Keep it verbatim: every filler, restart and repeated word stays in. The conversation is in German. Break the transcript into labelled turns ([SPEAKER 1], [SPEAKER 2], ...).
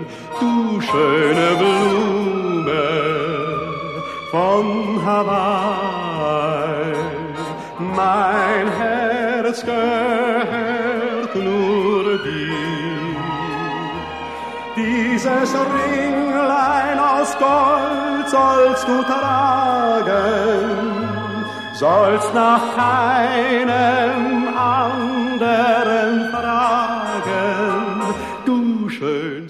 [SPEAKER 1] du schöne Blume von Hawaii. Mein Herz gehört nur dir. Dieses Ringlein aus Gold sollst du tragen, sollst nach keinem anderen fragen, du schön